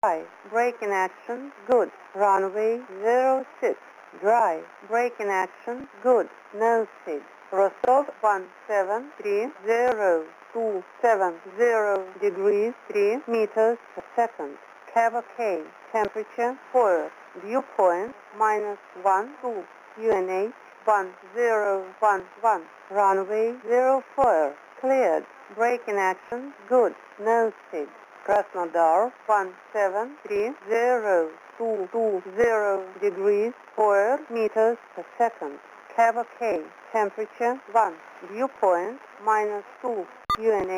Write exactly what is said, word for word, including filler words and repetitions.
Dry. Brake in action. Good. Runway zero six. Dry. Brake in action. Good. No speed. Rostov one seven three zero two seven zero degrees three meters per second. Cab OK. Temperature four. Viewpoint minus one two. U N H one zero one one. Runway zero four. Cleared. Brake in action. Good. No speed. Krasnodar one seven three zero two two zero degrees four meters per second. Cab OK. Temperature one. Viewpoint minus two. U N H